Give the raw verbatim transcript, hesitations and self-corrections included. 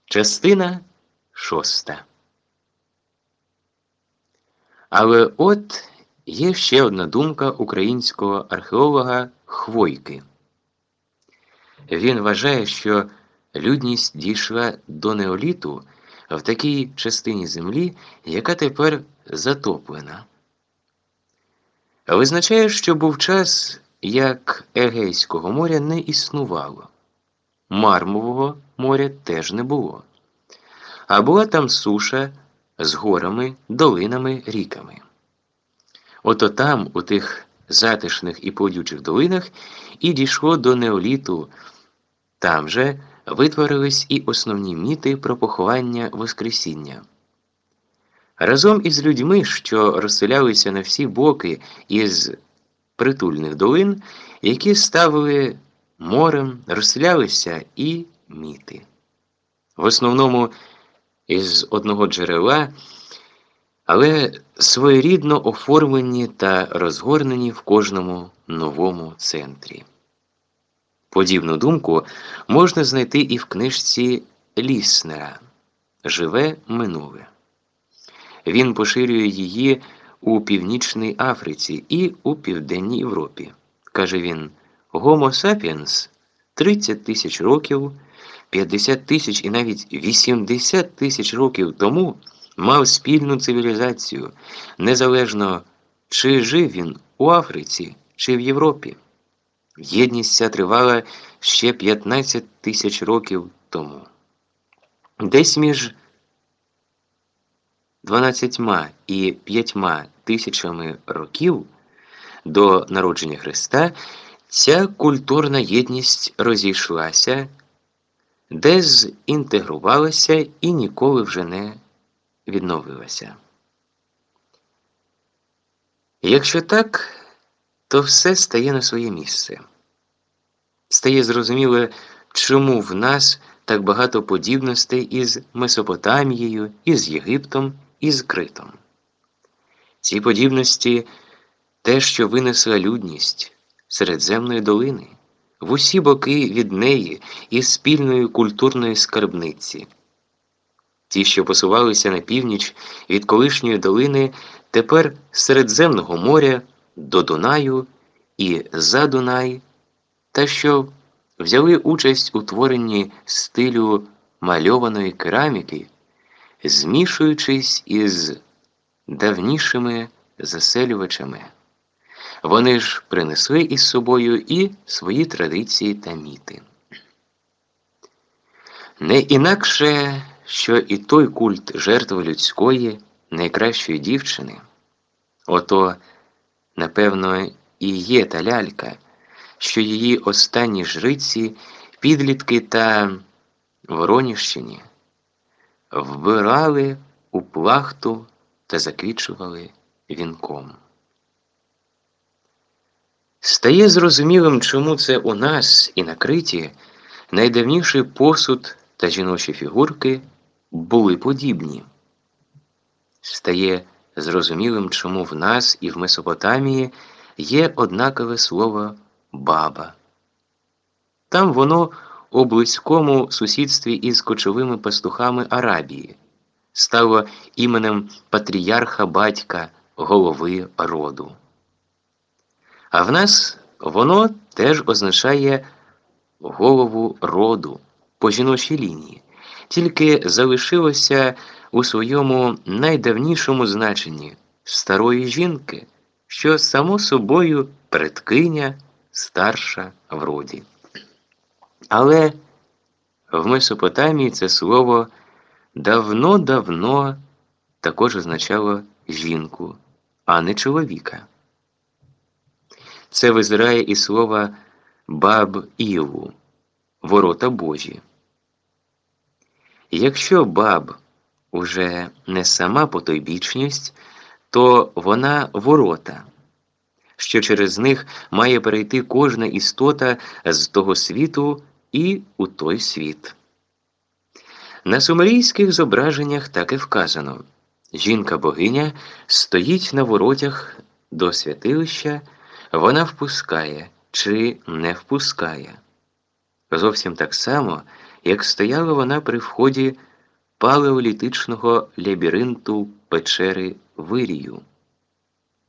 Частина шоста. Але от є ще одна думка українського археолога Хвойки. Він вважає, що людність дійшла до неоліту в такій частині землі, яка тепер затоплена. Визначає, що був час, як Егейського моря не існувало. Мармового моря теж не було. А була там суша з горами, долинами, ріками. Ото там, у тих затишних і плодючих долинах, і дійшло до неоліту. Там же витворились і основні міти про поховання Воскресіння. Разом із людьми, що розселялися на всі боки із притульних долин, які ставили морем, розселялися і міти. В основному із одного джерела, але своєрідно оформлені та розгорнені в кожному новому центрі. Подібну думку можна знайти і в книжці Ліснера «Живе минуле». Він поширює її у Північній Африці і у Південній Європі. Каже він, Homo sapiens тридцять тисяч років, п'ятдесят тисяч і навіть вісімдесят тисяч років тому мав спільну цивілізацію, незалежно чи жив він у Африці, чи в Європі. Єдність ця тривала ще п'ятнадцять тисяч років тому. Десь між дванадцятьма і п'ятьма тисячами років до народження Христа ця культурна єдність розійшлася, дезінтегрувалася і ніколи вже не відновилася. Якщо так, то все стає на своє місце. Стає зрозуміло, чому в нас так багато подібностей із Месопотамією, із Єгиптом, із Критом. Ці подібності – те, що винесла людність Середземної долини, в усі боки від неї із спільної культурної скарбниці. Ті, що посувалися на північ від колишньої долини, тепер з Середземного моря до Дунаю і за Дунай, та що взяли участь у творенні стилю мальованої кераміки, змішуючись із давнішими заселювачами. Вони ж принесли із собою і свої традиції та міти. Не інакше, що і той культ жертви людської, найкращої дівчини, ото, напевно, і є та лялька, що її останні жриці, підлітки та Вороніщині вбирали у плахту та заквічували вінком. Стає зрозумілим, чому це у нас і на Криті найдавніший посуд та жіночі фігурки були подібні. Стає зрозумілим, чому в нас і в Месопотамії є однакове слово «баба». Там воно у близькому сусідстві із кочовими пастухами Арабії стало іменем патріарха-батька, голови роду. А в нас воно теж означає голову роду по жіночій лінії, тільки залишилося у своєму найдавнішому значенні старої жінки, що само собою предкиня, старша в роді. Але в Месопотамії це слово давно-давно також означало жінку, а не чоловіка. Це визирає і слово Баб-Ілу – ворота Божі. Якщо Баб уже не сама потойбічність, то вона ворота, що через них має перейти кожна істота з того світу і у той світ. На сумерійських зображеннях так і вказано. Жінка-богиня стоїть на воротях до святилища, вона впускає чи не впускає. Зовсім так само, як стояла вона при вході палеолітичного лабіринту печери Вирію.